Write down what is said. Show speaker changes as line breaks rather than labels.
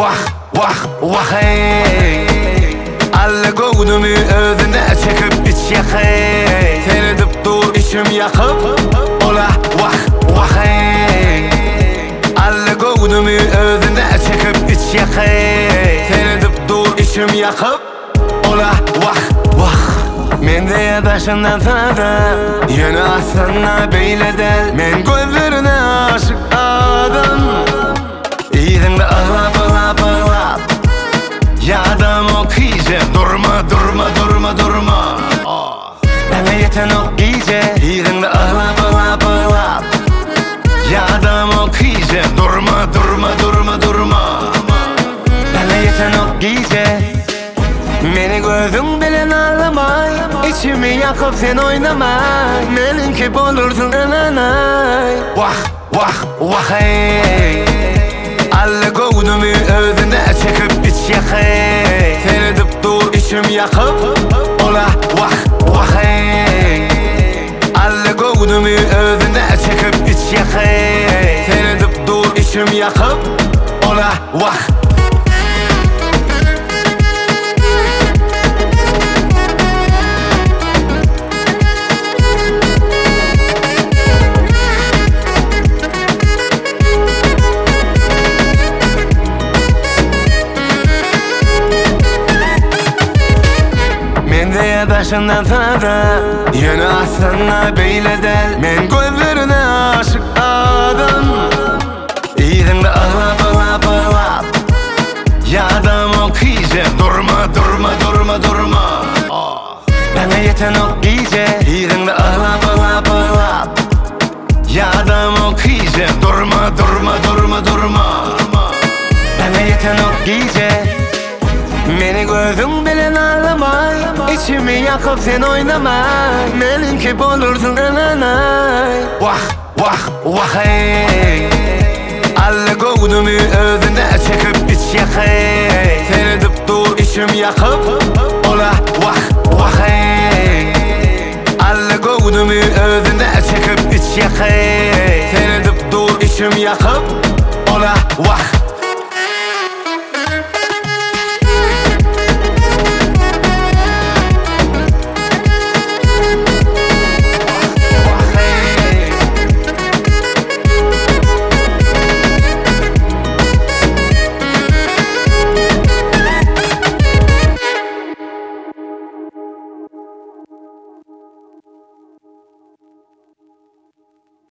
vah vah vah hey. Alla göğdümü özüne çekip iç yakay. Sen edip dur içim yakıp ola vah vah hey. Alla göğdümü özüne çekip iç yakay. Sen edip dur içim yakıp ola vah vah. Mende yadaşından sana yine aslında beyle del. Men gözlerine aşık adam. İyiden ağlap ağlap ağlap yadım okuyacağım. Durma durma durma durma bana yeten ok giyce. İyiden ağlap ağlap ağlap yadım okuyacağım. Durma durma durma durma bana yeten ok giyce. Beni gözüm bilen ağlamay, içimi yakıp sen oynamay. Benimki bulursun ananay. Vah vah vah hey. Alla göğdümü özüne çekip iç yakay. Sen edip dur içim yakıp ola vah vah hey. Alla göğdümü özüne çekip iç yakay. Sen edip dur içim yakıp ola vah. Başından sana yine aslında beyle del. Men gözlerine aşık adam. İyiden ağlap ağlap ağlap yadım okuyacağım. Durma durma durma durma bana yeten ok giyce. İyiden ağlap ağlap ağlap yadım okuyacağım. Durma durma durma durma bana yeten ok giyce. Beni gözüm bilen ağlamay, içimi yakıp sen oynamay. Benimki bulursun ananay. Vah vah vah hey. Alla göğdümü özüne çekip iç yakay. Sen edip dur içim yakıp ola vah vah hey. Alla göğdümü özüne çekip iç yakay. Sen edip dur içim yakıp ola vah.